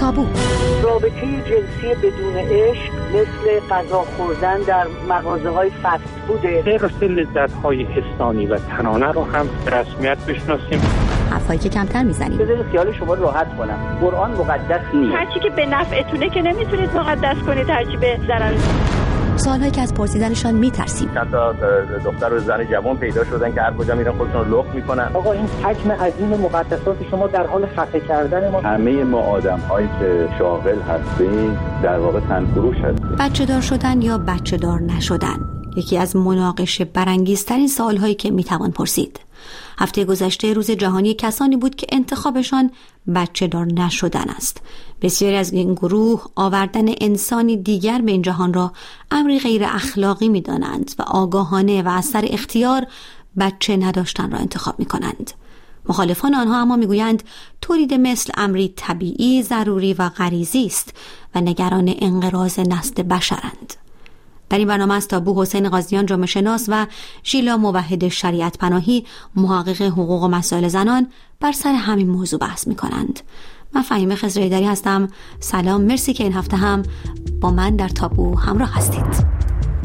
تابو. رابطه جنسی بدون عشق مثل غذا خوردن در مغازه‌های فست فوده. غیر لذت‌های حسانی و تنانه رو هم به رسمیت بشناسیم. حرفایی که کمتر میزنیم. بذارید خیال شما راحت کنم. قرآن مقدس نیست. هرچی که به نفعتونه که نمیتونید مقدس کنید، هرچی به ضرر. سوالهایی که از پرسیدنشان میترسیم. چند تا دختر و زن جوان پیدا شدن که هر کجا میرن خودشون رو لخت میکنن. آقا این حجم عظیم مقدسات شما در حال خفه کردن ما. همه ما آدم‌هایی که شاغل هستیم در واقع تنفروش هستیم. بچه دار شدن یا بچه دار نشدن یکی از مناقشه برانگیزترین سوالهایی که میتوان پرسید. هفته گذشته روز جهانی کسانی بود که انتخابشان بچه دار نشدن است. بسیاری از این گروه آوردن انسانی دیگر به این جهان را امری غیر اخلاقی می دانند و آگاهانه و از سر اختیار بچه نداشتن را انتخاب می کنند. مخالفان آنها اما می گویند تولید مثل امری طبیعی، ضروری و غریزی است و نگران انقراض نسل بشرند. در این برنامه از تابو حسین قاضیان جامعه شناس و ژیلا موحد شریعت پناهی محقق حقوق و مسائل زنان بر سر همین موضوع بحث می کنند. من فهیمه خضرایی‌دری هستم. سلام، مرسی که این هفته هم با من در تابو همراه هستید.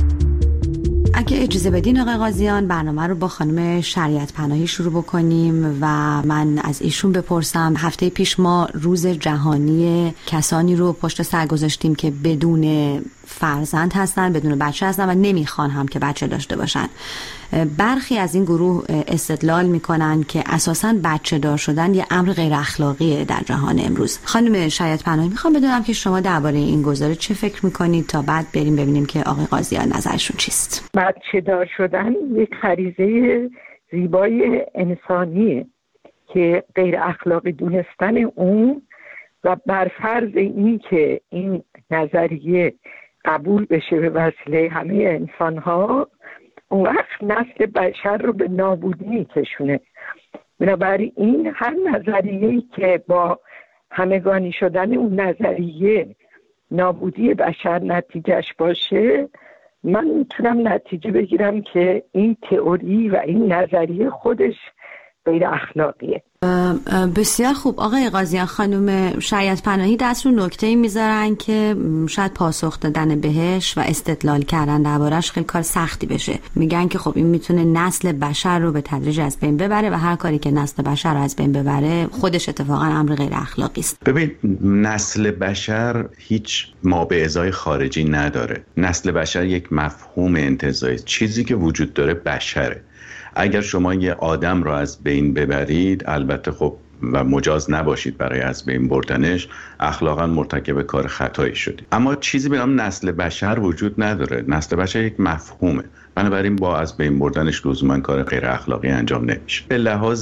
اگه اجازه بدین آقای قاضیان برنامه رو با خانم شریعت پناهی شروع بکنیم و من از ایشون بپرسم. هفته پیش ما روز جهانی کسانی رو پشت سر گذاشتیم که بدون فرزند هستن، بدون بچه هستن و نمیخوان هم که بچه داشته باشن. برخی از این گروه استدلال میکنن که اساساً بچه دار شدن یه امر غیر اخلاقیه در جهان امروز. خانم شریعت پناهی، میخوام بدونم که شما درباره این گزاره چه فکر میکنید تا بعد بریم ببینیم که آقای قاضیان نظرشون چیست. بچه دار شدن یک غریزه زیبای انسانیه که غیر اخلاقی دونستن اون و بر فرض این که این نظریه قبول بشه به وسیله همه انسان‌ها، اون وقت نسل بشر رو به نابودی می‌کشونه. بنابراین هر نظریه‌ای که با همگانی شدن اون نظریه نابودی بشر نتیجهش باشه، من میتونم نتیجه بگیرم که این تئوری و این نظریه خودش غیر اخلاقیه. بسیار خوب آقای قاضیان. خانم شریعت پناهی دست رو نکته‌ای میذارن که شاید پاسخ دادن بهش و استدلال کردن دربارش خیلی کار سختی بشه. میگن که خب این میتونه نسل بشر رو به تدریج از بین ببره و هر کاری که نسل بشر رو از بین ببره خودش اتفاقا امر غیر اخلاقی است. ببین، نسل بشر هیچ مابعضای خارجی نداره. نسل بشر یک مفهوم انتزاعی، چیزی که وجود داره بشره. اگر شما یه آدم رو از بین ببرید، البته خب و مجاز نباشید برای از بین بردنش، اخلاقا مرتکب کار خطایی شدید. اما چیزی به نام نسل بشر وجود نداره. نسل بشر یک مفهومه، بنابراین با از بین بردنش لزوما کار غیر اخلاقی انجام نمیشه. به لحاظ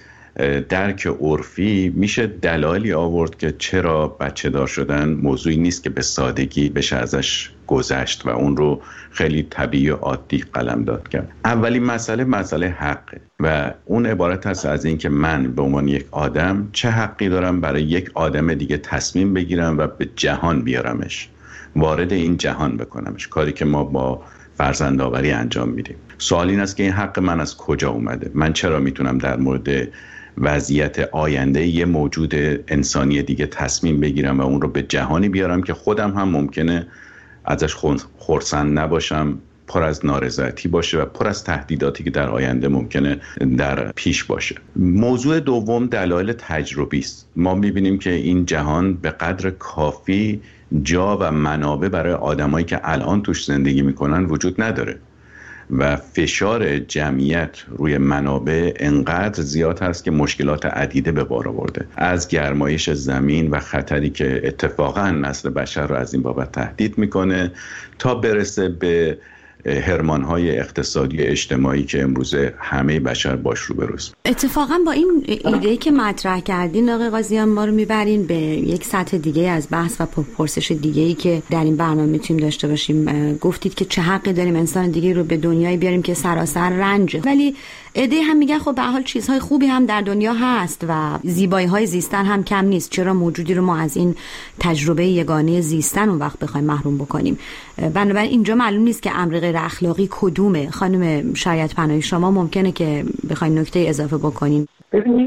درک عرفی میشه دلایلی آورد که چرا بچه دار شدن موضوعی نیست که به سادگی بشه ازش گذشت و اون رو خیلی طبیعی و عادی قلمداد کرد. اولین مسئله حقه و اون عبارت هست از این که من به عنوان یک آدم چه حقی دارم برای یک آدم دیگه تصمیم بگیرم و به جهان بیارمش، وارد این جهان بکنمش، کاری که ما با فرزندآوری انجام میدیم. سوال این است که این حق من از کجا اومده؟ من چرا میتونم در مورد وضعیت آینده یه موجود انسانی دیگه تصمیم بگیرم و اون رو به جهانی بیارم که خودم هم ممکنه ازش خرسند نباشم، پر از نارضایتی باشه و پر از تهدیداتی که در آینده ممکنه در پیش باشه. موضوع دوم دلایل تجربی است. ما می‌بینیم که این جهان به قدر کافی جا و منابع برای آدمایی که الان توش زندگی میکنن وجود نداره و فشار جمعیت روی منابع انقدر زیاد هست که مشکلات عدیده به بار آورده، از گرمایش زمین و خطری که اتفاقا نسل بشر رو از این بابت تهدید میکنه تا برسه به هرمان‌های اقتصادی اجتماعی که امروزه همه بشر باش روبروست. اتفاقا با این ایده‌ای که مطرح کردین آقای قاضیان ما رو میبرین به یک سطح دیگه از بحث و پرسش دیگه‌ای که در این برنامه میتونیم داشته باشیم. گفتید که چه حقی داریم انسان دیگه رو به دنیای بیاریم که سراسر رنجه، ولی ایده هم میگن خب به هر حال چیزهای خوبی هم در دنیا هست و زیبایی‌های زیستن هم کم نیست. چرا موجودی رو ما از این تجربه یگانه زیستن اون وقت بخوایم محروم بکنیم؟ بنابراین اینجا معلوم نیست که امر غیر اخلاقی کدومه. خانم شریعت پناهی شما ممکنه که بخواید نکته اضافه بکنین. ببینید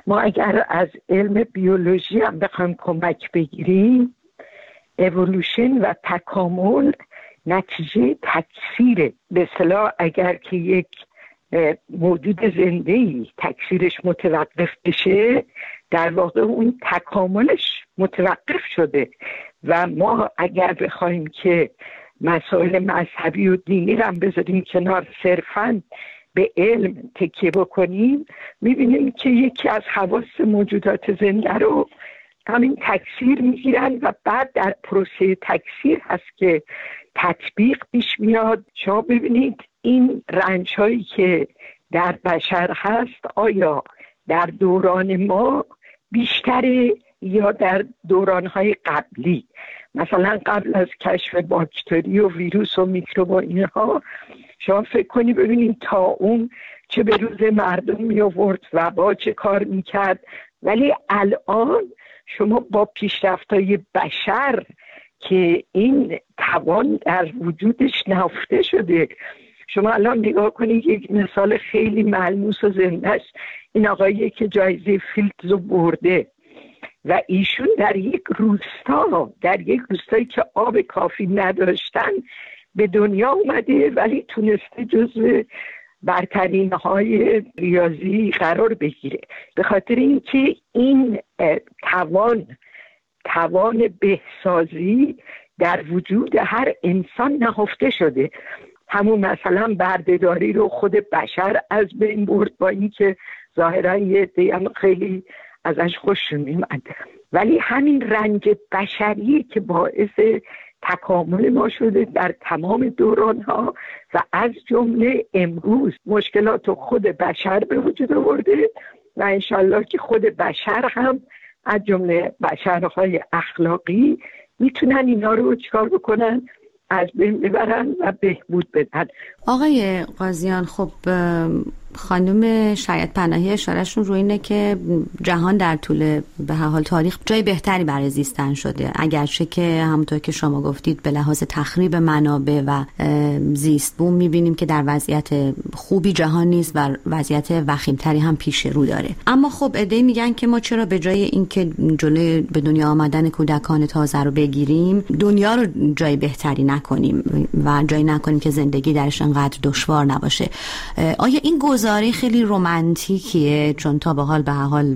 ما اگر از علم بیولوژی هم بخوایم کمک بگیریم، اِوولوشن و تکامل نتیجه تکثیره. به اصطلاح اگر که یک موجود زنده‌ای تکثیرش متوقف بشه، در واقع اون تکاملش متوقف شده. و ما اگر بخوایم که مسائل مذهبی و دینی رو هم بذاریم کنار، صرفاً به علم تکیه بکنیم، میبینیم که یکی از خواص موجودات زنده رو همین تکثیر میگیرن و بعد در پروسه تکثیر هست که تطبیق پیش میاد. شما ببینید این رنج هایی که در بشر هست آیا در دوران ما بیشتره یا در دورانهای قبلی؟ مثلا قبل از کشف باکتری و ویروس و میکروب و اینها، شما فکر کنی ببینید تا اون چه به روز مردم می آورد، وبا چه کار میکرد. ولی الان شما با پیشرفت‌های بشر که این توان در وجودش نهفته شده، شما الان نگاه کنید یک مثال خیلی ملموس و زنده‌اش این آقاییه که جایزه فیلدز رو برده و ایشون در یک روستایی که آب کافی نداشتن به دنیا اومده، ولی تونسته جزو برترین های ریاضی قرار بگیره، به خاطر اینکه این توان بهسازی در وجود هر انسان نهفته شده. همون مثلا بردهداری رو خود بشر از بین برد، با اینکه ظاهرا یه عده هم خیلی ازش خوششون می‌آمد، ولی همین رنج بشری که باعث تکامل ما شده در تمام دوران‌ها و از جمله امروز مشکلات خود بشر به وجود آورده و انشالله که خود بشر هم از جمله بشرهای اخلاقی میتونن اینا رو چیکار بکنن، از بین ببرن و بهبود بدن. آقای قاضیان، خب خانم شریعت پناهی اشارهشون روی اینه که جهان در طول به هر حال تاریخ جای بهتری برای زیستن شده، اگرچه که همونطور که شما گفتید به لحاظ تخریب منابع و زیست بوم میبینیم که در وضعیت خوبی جهان نیست و وضعیت وخیمتری هم پیش رو داره. اما خب عده‌ای میگن که ما چرا به جای اینکه جلوی به دنیا آمدن کودکان تازه رو بگیریم، دنیا رو جای بهتری نکنیم و جای نکنیم که زندگی درش انقدر دشوار نباشه. آیا این گزاره خیلی رمانتیکیه؟ چون تا به حال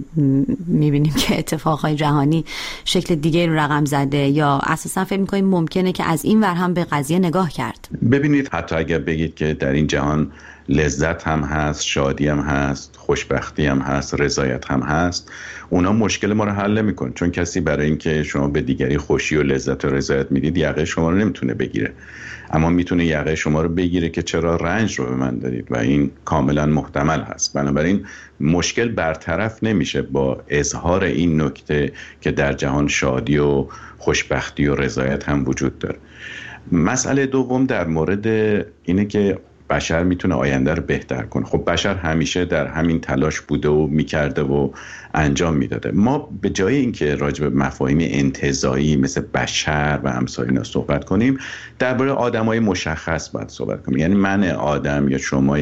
میبینیم که اتفاقهای جهانی شکل دیگه رو رقم زده، یا اساسا فکر میکنیم ممکنه که از این ور هم به قضیه نگاه کرد؟ ببینید، حتی اگر بگید که در این جهان لذت هم هست، شادی هم هست، خوشبختی هم هست، رضایت هم هست، اونا مشکل ما رو حل نمی‌کنه، چون کسی برای اینکه شما به دیگری خوشی و لذت و رضایت میدید یقه شما رو نمیتونه بگیره، اما میتونه یقه شما رو بگیره که چرا رنج رو به من دادید و این کاملا محتمل هست. بنابراین مشکل برطرف نمیشه با اظهار این نکته که در جهان شادی و خوشبختی و رضایت هم وجود داره. مسئله دوم در مورد اینه که بشر میتونه آینده رو بهتر کنه. خب بشر همیشه در همین تلاش بوده و میکرده و انجام میداده. ما به جای اینکه راجع به مفاهیم انتزاعی مثل بشر و امثال اینا صحبت کنیم، درباره آدمای مشخص باید صحبت کنیم. یعنی من آدم یا شما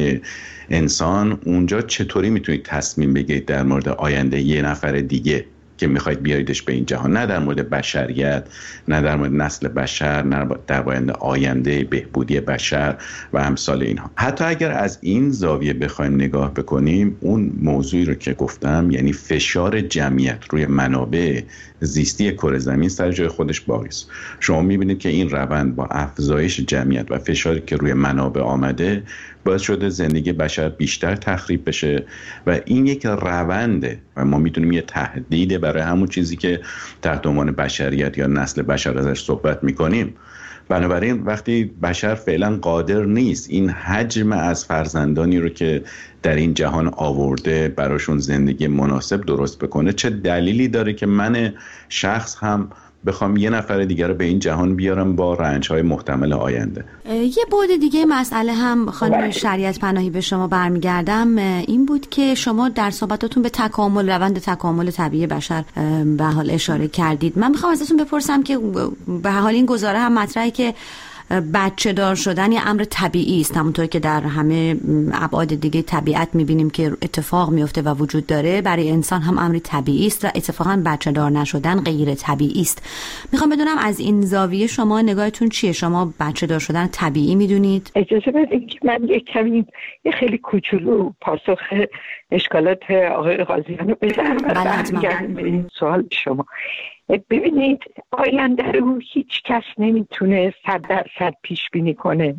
انسان اونجا چطوری میتونید تصمیم بگیرید در مورد آینده یه نفر دیگه که میخواید بیاریدش به این جهان، نه در مورد بشریت، نه در مورد نسل بشر، نه در مورد آینده بهبودی بشر و امثال اینها. حتی اگر از این زاویه بخوایم نگاه بکنیم، اون موضوعی رو که گفتم، یعنی فشار جمعیت روی منابع زیستی کره زمین سر جای خودش باقی است. شما میبینید که این روند با افزایش جمعیت و فشاری که روی منابع آمده باعث شده زندگی بشر بیشتر تخریب بشه و این یک رونده و ما میتونیم یه تهدید برای همون چیزی که تحت عنوان بشریت یا نسل بشر ازش صحبت میکنیم. بنابراین وقتی بشر فعلا قادر نیست این حجم از فرزندانی رو که در این جهان آورده براشون زندگی مناسب درست بکنه، چه دلیلی داره که من شخص هم بخوام یه نفر دیگر رو به این جهان بیارم با رنج‌های محتمل آینده؟ یه بعد دیگه مسئله هم خانم شریعت پناهی به شما برمیگردم، این بود که شما در صحبتاتون به روند تکامل طبیعی بشر به حال اشاره کردید. من میخوام ازتون بپرسم که به حال این گزاره هم مطرحه که بچه دار شدن یه امر طبیعی است، همونطور که در همه ابعاد دیگه طبیعت میبینیم که اتفاق میفته و وجود داره، برای انسان هم امر طبیعی است و اتفاقا بچه دار نشدن غیر طبیعی است. میخوام بدونم از این زاویه شما نگاهتون چیه؟ شما بچه دار شدن طبیعی میدونید؟ اجازه بدید که من یه خیلی کوچولو پاسخ اشکالات آقای قاضیان رو بدم و برمیگردیم به این سوال شما. ببینید، آینده رو هیچ کس نمیتونه 100% پیش بینی کنه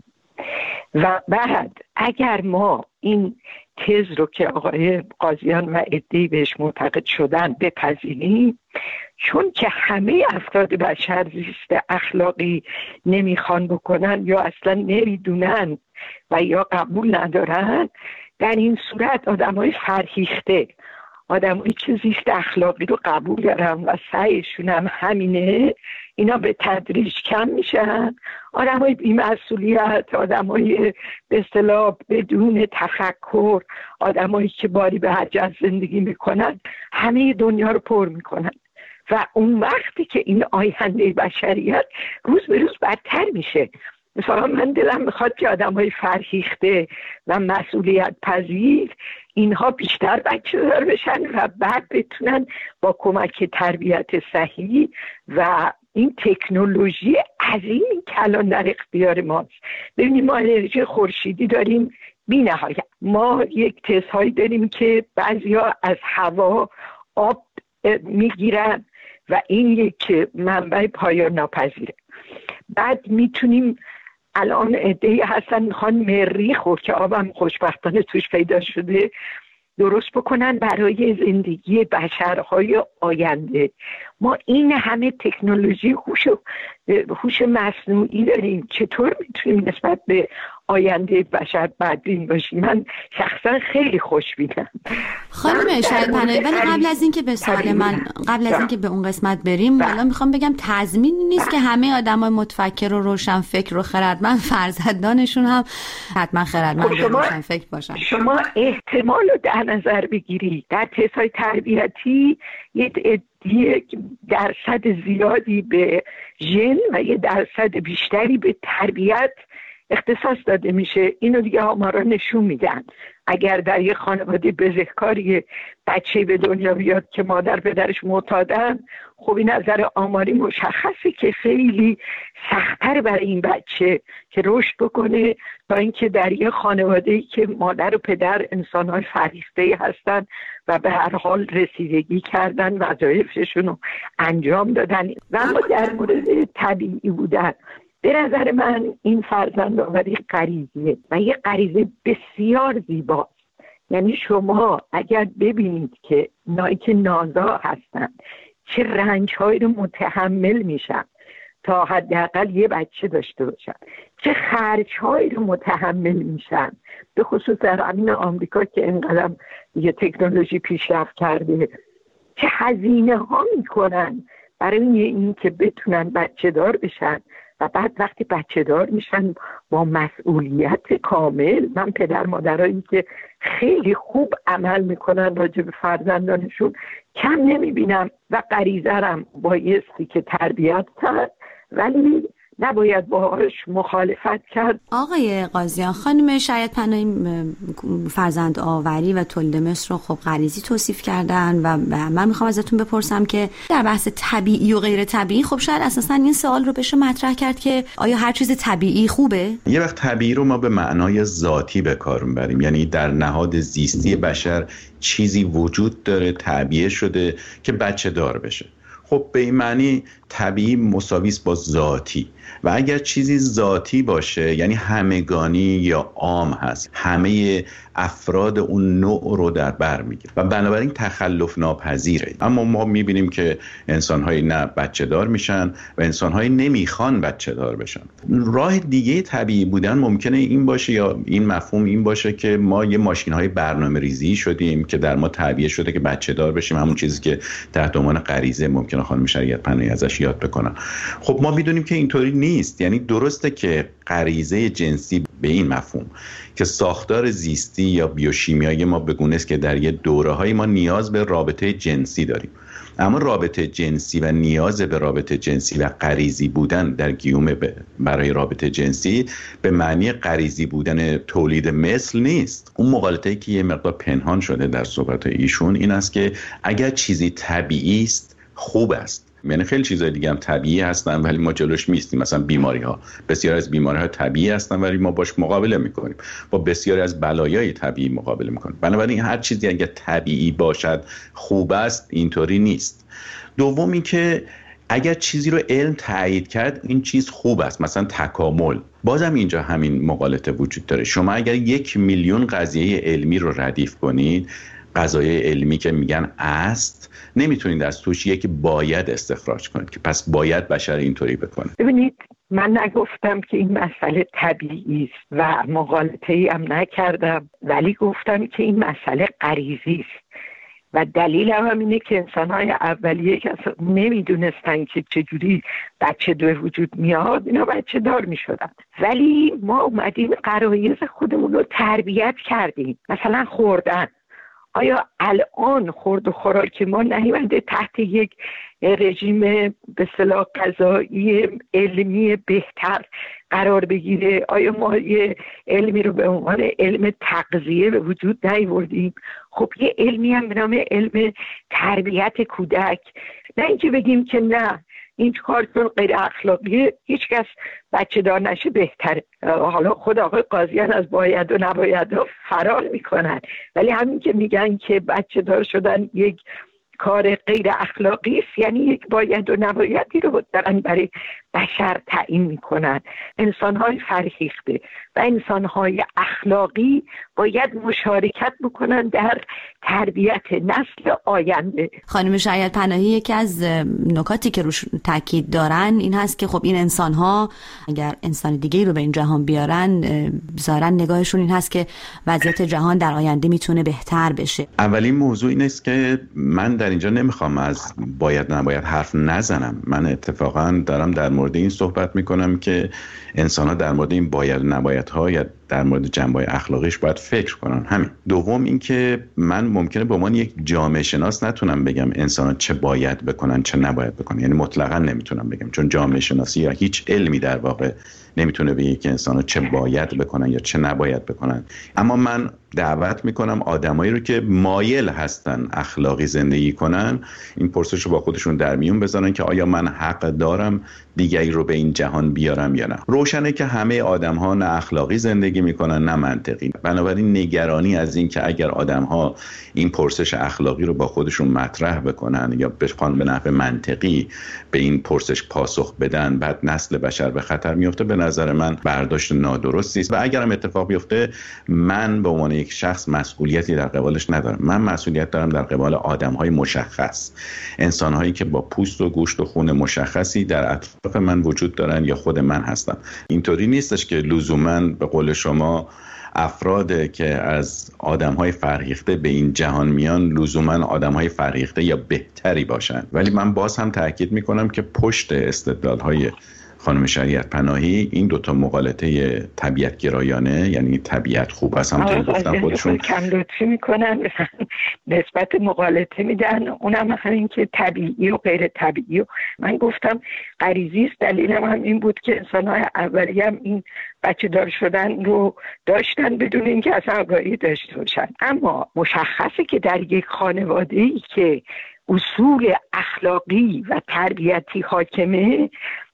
و بعد اگر ما این تز رو که آقای قاضیان و عده‌ای بهش معتقد شدن بپذیریم، چون که همه افراد بشر زیست اخلاقی نمیخوان بکنن یا اصلا نمیدونن و یا قبول ندارن، در این صورت آدمای فرهیخته، آدمایی که زیست اخلاقی رو قبول دارن و سعیشون هم همینه، اینا به تدریج کم میشن. آدمای بی‌مسئولیت، آدمای به اصطلاح بدون تفکر، آدمایی که باری به حج زندگی میکنن، همه دنیا رو پر میکنن و اون وقتی که این آینده بشریت روز به روز بدتر میشه. مثلا من دلم میخواد که آدمای فرهیخته و مسئولیت پذیر اینها بیشتر بچه دار بشن و بعد بتونن با کمک تربیت صحیح و این تکنولوژی عظیمی که الان در اختیار ماست. ببینید، ما انرژی خورشیدی داریم بی نهایت. ما یک تست‌هایی داریم که بعضیا از هوا آب میگیرن و این یک منبع پایان ناپذیره. بعد میتونیم الان عده‌ای هستن میخوان مریخ که آبم خوشبختانه توش پیدا شده درست بکنن برای زندگی بشرهای آینده. ما این همه تکنولوژی هوش مصنوعی داریم، چطور میتونیم نسبت به آینده بشر بدبین باشیم؟ من شخصا خیلی خوشبینم. خانم شهید پناهی، ولی قبل از اینکه به سوال من، قبل از اینکه به اون قسمت بریم، الان میخوام بگم تضمینی نیست که همه آدمای متفکر و روشن فکر و خردمند فرزندانشون هم حتما خردمند و روشن فکر باشن. شما احتمال رو در نظر بگیری در تست‌های تربیتی یک درصد زیادی به ژن و یه درصد بیشتری به تربیت اختصاص داده میشه. اینو دیگه آمارا نشون میدن. اگر در یه خانواده بزهکاری بچه به دنیا بیاد که مادر پدرش معتادن، خب این نظر آماری مشخصه که خیلی سخت‌تر برای این بچه که رشد بکنه تا اینکه در یه خانواده‌ای که مادر و پدر انسان‌های فرهیخته هستن و به هر حال رسیدگی کردن، وظایفشون رو انجام دادن. و اما در مورد طبیعی بودن، به نظر من این فرزندآوری غریزیه و یه غریزه بسیار زیباست. یعنی شما اگر ببینید که اونایی که نازا هستن چه رنج‌هایی رو متحمل میشن تا حداقل یه بچه داشته باشن، چه خرج‌هایی رو متحمل میشن، به خصوص در امین آمریکا که اینقدر یه تکنولوژی پیشرفت کرده، چه هزینه ها میکنن برای این که بتونن بچه دار بشن و بعد وقتی بچه دار میشن با مسئولیت کامل. من پدر مادرایی که خیلی خوب عمل میکنن راجع به فرزندانشون کم نمیبینم و غریزه‌ام بایستی که تربیت کرد ولی نباید باهاش مخالفت کرد. آقای قاضیان، خانم شهید پناهی فرزند آوری و تولید مصر رو خب غریزی توصیف کردن و من میخوام ازتون بپرسم که در بحث طبیعی و غیر طبیعی، خب شاید اساسا این سوال رو بشه مطرح کرد که آیا هر چیز طبیعی خوبه؟ یه وقت طبیعی رو ما به معنای ذاتی به کار میبریم، یعنی در نهاد زیستی بشر چیزی وجود داره، تعبیه شده که بچه دار بشه. خب به این معنی طبیعی مساوی است با ذاتی. و اگر چیزی ذاتی باشه یعنی همگانی یا عام هست، همه افراد اون نوع رو در بر میگیره و بنابراین تخلف ناپذیره. اما ما میبینیم که انسان‌های نه بچه دار میشن و انسان‌های نمیخوان بچه دار بشن. راه دیگه طبیعی بودن ممکنه این باشه یا این مفهوم این باشه که ما یه ماشین‌های برنامه‌ریزی شدیم که در ما تعبیه شده که بچه دار بشیم، همون چیزی که تحت عنوان غریزه ممکنه خانم شریعت پناهی ازش یاد بکنن. خب ما میدونیم که اینطوری نیست. یعنی درسته که غریزه جنسی به این مفهوم که ساختار زیستی یا بیوشیمیایی ما بگونه است که در یه دوره‌های ما نیاز به رابطه جنسی داریم اما رابطه جنسی و نیاز به رابطه جنسی و غریزی بودن در گیوم برای رابطه جنسی به معنی غریزی بودن تولید مثل نیست. اون مغالطه‌ای که یه مقدار پنهان شده در صحبت ایشون این است که اگر چیزی طبیعی است خوب است. یعنی خیلی چیزای دیگه هم طبیعی هستن ولی ما جلوش میستیم. مثلا بیماری‌ها، بسیار از بیماری‌ها طبیعی هستن ولی ما باش مقابله میکنیم. با بسیاری از بلایای طبیعی مقابله میکنیم. بنابراین هر چیزی اگه طبیعی باشد خوب است، اینطوری نیست. دوم این که اگر چیزی رو علم تایید کرد این چیز خوب است، مثلا تکامل، بازم اینجا همین مغالطه وجود داره. شما اگر 1,000,000 قضیه علمی رو ردیف کنید، قضایای علمی که میگن است، نمیتونید از توش یکی باید استخراج کنید که پس باید بشر اینطوری بکنه. ببینید، من نگفتم که این مسئله طبیعی است و مغالطه‌ای هم نکردم، ولی گفتم که این مسئله غریزی است و دلیل هم اینه که انسان‌های اولیه که اصلا نمیدونستن که چجوری بچه به وجود میاد، اینا بچه دار میشدن، ولی ما اومدیم غرایز خودمون رو تربیت کردیم. مثلا خوردن، آیا الان خورد و خوراک ما نیامده تحت یک رژیم به اصطلاح غذایی علمی بهتر قرار بگیره؟ آیا ما یه علمی رو به عنوان علم تغذیه به وجود نیاوردیم؟ خب یه علمی هم به نام علم تربیت کودک، نه اینکه بگیم که نه این کار چون غیر اخلاقیه هیچ کس بچه دار نشه بهتره. حالا خود آقای قاضیان از باید و نباید فرار میکنن، ولی همین که میگن که بچه دار شدن یک کار غیر اخلاقی است، یعنی یک باید و نبایدی رو دارن برای بشر تعیین میکنن. انسان‌های فرهیخته و انسان‌های اخلاقی باید مشارکت بکنن در تربیت نسل آینده. خانم شعیط پناهی، یکی از نکاتی که روش تاکید دارن این هست که خب این انسان‌ها اگر انسان دیگه‌ای رو به این جهان بیارن، ظاهراً نگاهشون این هست که وضعیت جهان در آینده میتونه بهتر بشه. اولین موضوع این است که من در اینجا نمیخوام از باید نباید حرف نزنم. من اتفاقاً دارم در مورد این صحبت میکنم که انسان‌ها در مورد این باید نبایدها یا در مورد جنبه‌های اخلاقیش باید فکر کنن. همین. دوم این که من ممکنه به عنوان یک جامعه شناس نتونم بگم انسان‌ها چه باید بکنن چه نباید بکنن، یعنی مطلقاً نمیتونم بگم، چون جامعه شناسی یا هیچ علمی در واقع نمیتونه بگه که انسان‌ها چه باید بکنن یا چه نباید بکنن. اما من دعوت میکنم آدمایی رو که مایل هستن اخلاقی زندگی کنن این پرسش رو با خودشون در میون بذارن که آیا من حق دارم دیگری رو به این جهان بیارم یا نه. روشنه که همه آدم‌ها نه اخلاقی زندگی میکنن نه منطقی. بنابراین نگرانی از این که اگر آدم‌ها این پرسش اخلاقی رو با خودشون مطرح بکنن یا بخوان به نحو منطقی به این پرسش پاسخ بدن بعد نسل بشر به خطر میفته، به نظر من برداشت نادرستی است و اگرم اتفاق بیفته من به عنوان یک شخص مسئولیتی در قبالش ندارم. من مسئولیت دارم در قبال آدم‌های مشخص، انسان‌هایی که با پوست و گوشت و خون مشخصی در اطراف من وجود دارن یا خود من هستم. اینطوری نیستش که لزوماً به قول شما افراد که از آدم‌های فرهیخته به این جهان میان لزوماً آدم‌های فرهیخته یا بهتری باشن. ولی من باز هم تاکید می‌کنم که پشت استدلال‌های خانم شعیط پناهی این دوتا مغالطه طبیعت گرایانه، یعنی طبیعت خوب است، هم گفتم خودشون کم لطفی میکنن نسبت مغالطه میدن، اونم همین که طبیعی و غیر طبیعی. من گفتم غریزی است، دلیلم هم این بود که انسان‌های اولیه هم این بچه دار شدن رو داشتن بدون اینکه اصلا آگاهی داشته باشن. اما مشخصه که در یک خانواده‌ای که اصول اخلاقی و تربیتی حاکمه،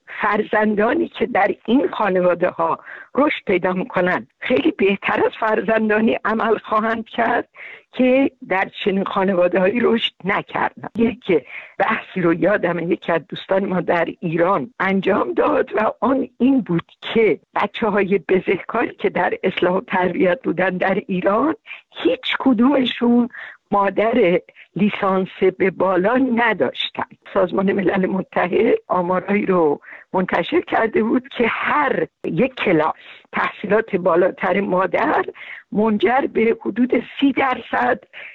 فرزندانی که در این خانواده ها رشد پیدا میکنن خیلی بهتر از فرزندانی عمل خواهند کرد که در چنین خانواده هایی رشد نکردن. یک بحثی رو یادم یکی از دوستان ما در ایران انجام داد و آن این بود که بچه های بزهکاری که در اصلاح و تربیت بودن در ایران هیچ کدومشون مادر لیسانس به بالا نداشتن. سازمان ملل متحد آمارهایی رو منتشر کرده بود که هر یک کلاس تحصیلات بالاتر مادر منجر به حدود 30%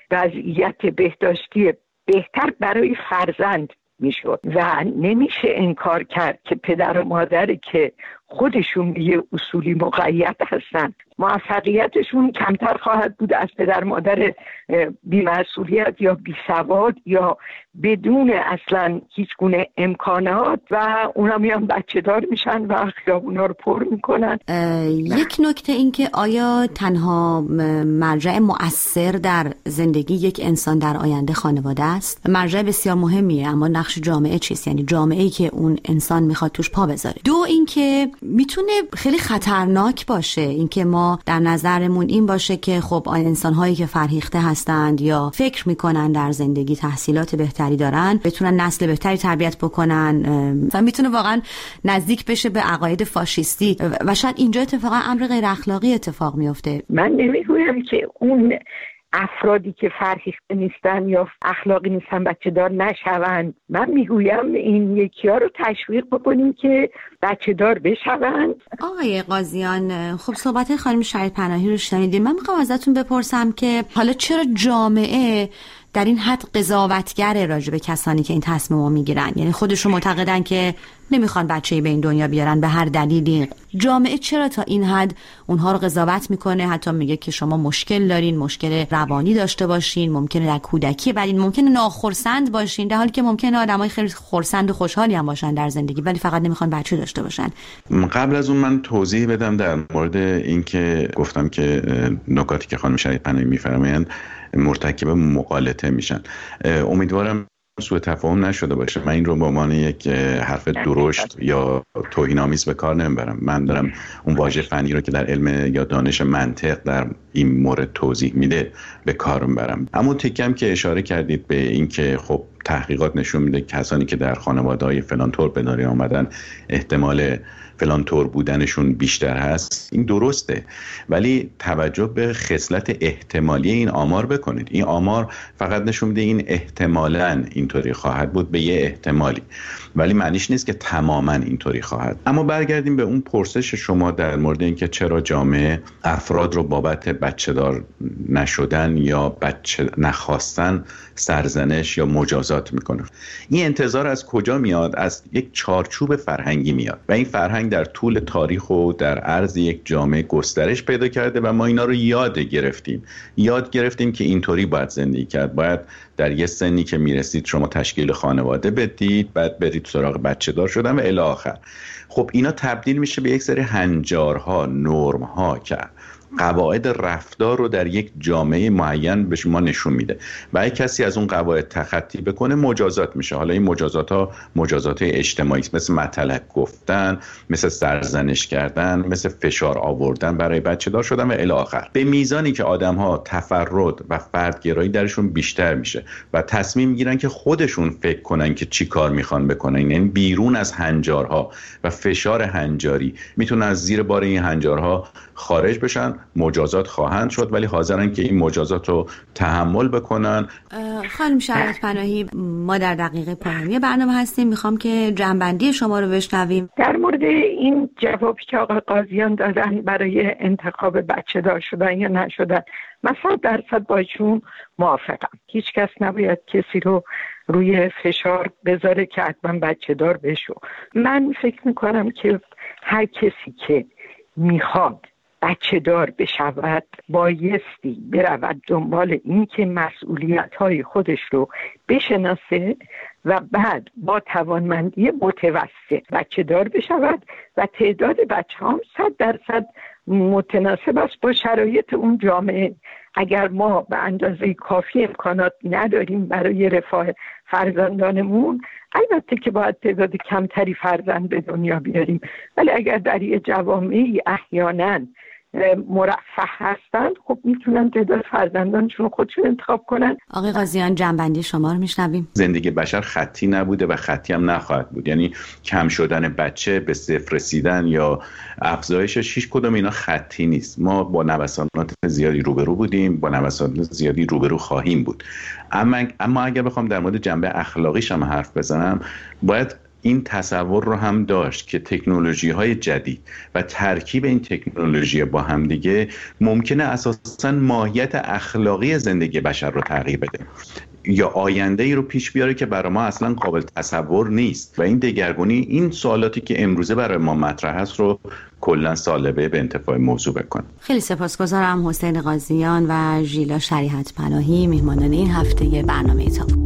وضعیت بهداشتی بهتر برای فرزند میشد و نمیشه انکار کرد که پدر و مادر که خودشون به یه اصولی مقید هستن، موفقیتشون کمتر خواهد بود از پدر مادر بی‌مسئولیت یا بی‌سواد یا بدون اصلا هیچ گونه امکانات و اونا میان بچه دار میشن و خیابونا رو پر میکنن. یک نکته این که آیا تنها مرجع مؤثر در زندگی یک انسان در آینده خانواده است؟ مرجع بسیار مهمیه، اما نقش جامعه چیست؟ یعنی جامعه‌ای که اون انسان میخواد توش پا بذاره. دو اینکه میتونه خیلی خطرناک باشه اینکه ما در نظرمون این باشه که خب انسان‌هایی که فرهیخته هستند یا فکر میکنن در زندگی تحصیلات بهتری دارن بتونن نسل بهتری تربیت بکنن و میتونه واقعا نزدیک بشه به عقاید فاشیستی و شاید اینجا اتفاقا امر غیر اخلاقی اتفاق میفته. من نمیگویم که اون افرادی که فرهیخته نیستن یا اخلاقی نیستن بچه دار نشوند. من میگویم این یکی‌ها رو تشویق بکنیم که بچه دار بشوند. آقای قاضیان، خب صحبت خانم شریف پناهی رو شنیدیم. من میخوام ازتون بپرسم که حالا چرا جامعه در این حد قضاوتگره راجع به کسانی که این تصمیم رو میگیرن؟ یعنی خودشون معتقدن که نمیخوان بچه‌ای به این دنیا بیارن به هر دلیلی. جامعه چرا تا این حد اونها رو قضاوت میکنه؟ حتی میگه که شما مشکل دارین، مشکل روانی داشته باشین، ممکنه در کودکی بعدین ممکنه ناخرسند باشین، در حالی که ممکنه آدمای خیلی خرسند و خوشحالی هم باشن در زندگی ولی فقط نمیخوان بچه داشته باشن. قبل از اون من توضیح بدم در مورد اینکه گفتم که نکاتی که خانم شریف پناهی میفرمایند مرتکب مغالطه میشن. امیدوارم سوء تفاهم نشده باشه. من این رو به عنوان یک حرف درشت یا توهین‌آمیز به کار نمیبرم. من دارم اون واژه فنی رو که در علم یا دانش منطق در این مورد توضیح میده به کار میبرم. اما تکم که اشاره کردید به این که خب تحقیقات نشون میده کسانی که در خانواده‌های فلان طور به دنیا آمدن احتمال فلان طور بودنشون بیشتر هست، این درسته، ولی توجه به خصلت احتمالی این آمار بکنید. این آمار فقط نشون میده این احتمالاً اینطوری خواهد بود به یه احتمالی، ولی معنیش نیست که تماماً اینطوری خواهد. اما برگردیم به اون پرسش شما در مورد اینکه چرا جامعه افراد رو بابت بچه دار نشدن یا بچه نخواستن سرزنش یا مجازات میکنه. این انتظار از کجا میاد؟ از یک چارچوب فرهنگی میاد و این فرهنگ در طول تاریخ و در عرض یک جامعه گسترش پیدا کرده و ما اینا رو یاد گرفتیم که اینطوری باید زندگی کرد. باید در یه سنی که میرسید شما تشکیل خانواده بدید، بعد برید سراغ بچه دار شدن و الی آخر. خب اینا تبدیل میشه به یک سری هنجارها، نرم‌ها که قواعد رفتار رو در یک جامعه معین به شما نشون میده و اگه کسی از اون قواعد تخطی بکنه مجازات میشه. حالا این مجازات اجتماعی است، مثل مطلق گفتن، مثل سرزنش کردن، مثل فشار آوردن برای بچه دار شدن و الی آخر. به میزانی که آدم‌ها تفرد و فردگرایی درشون بیشتر میشه و تصمیم میگیرن که خودشون فکر کنن که چی کار میخوان بکنن، یعنی بیرون از هنجارها و فشار هنجاری میتونن از زیر بار این هنجارها خارج بشن، مجازات خواهند شد ولی حاضرن که این مجازات رو تحمل بکنن. خانم شریف پناهی، ما در دقیقه پایانی برنامه هستیم، میخوام که جنبندی شما رو بشنویم در مورد این جوابی که آقای قاضیان دادن برای انتخاب بچه دار شدن یا نشدن. من 100% باشون موافقم. هیچ کس نباید کسی رو روی فشار بذاره که حتما بچه دار بشو. من فکر میکنم که هر کسی که میخواد بچه دار بشود بایستی برود دنبال این که مسئولیت‌های خودش رو بشناسه و بعد با توانمندی متوسط بچه دار بشود و تعداد بچه هم 100% متناسب است با شرایط اون جامعه. اگر ما به اندازه کافی امکانات نداریم برای رفاه فرزندانمون، البته که باید تعداد کمتری فرزند به دنیا بیاریم، ولی اگر در یه جوامعی احیانا مرفه هستن خب میتونن تعداد فرزندانشون خودشون انتخاب کنن. آقای قاضیان، جنبندی شما رو میشنویم. زندگی بشر خطی نبوده و خطی هم نخواهد بود. یعنی کم شدن بچه، به صفر رسیدن یا افزایشش، هیچ کدوم اینا خطی نیست. ما با نوسانات زیادی روبرو بودیم، با نوسانات زیادی روبرو خواهیم بود. اما اگر بخوام در مورد جنبه اخلاقیش هم حرف بزنم، باید این تصور رو هم داشت که تکنولوژی‌های جدید و ترکیب این تکنولوژی با هم دیگه ممکنه اساساً ماهیت اخلاقی زندگی بشر رو تغییر بده. یا آینده ای رو پیش بیاره که برای ما اصلا قابل تصور نیست. و این دگرگونی، این سوالاتی که امروزه برای ما مطرح است رو کلا سالبه به انتفاع موضوع بکن. خیلی سپاسگزارم حسین قاضیان و ژیلا شریحت پناهی، میهمانان این هفته برنامه تاب.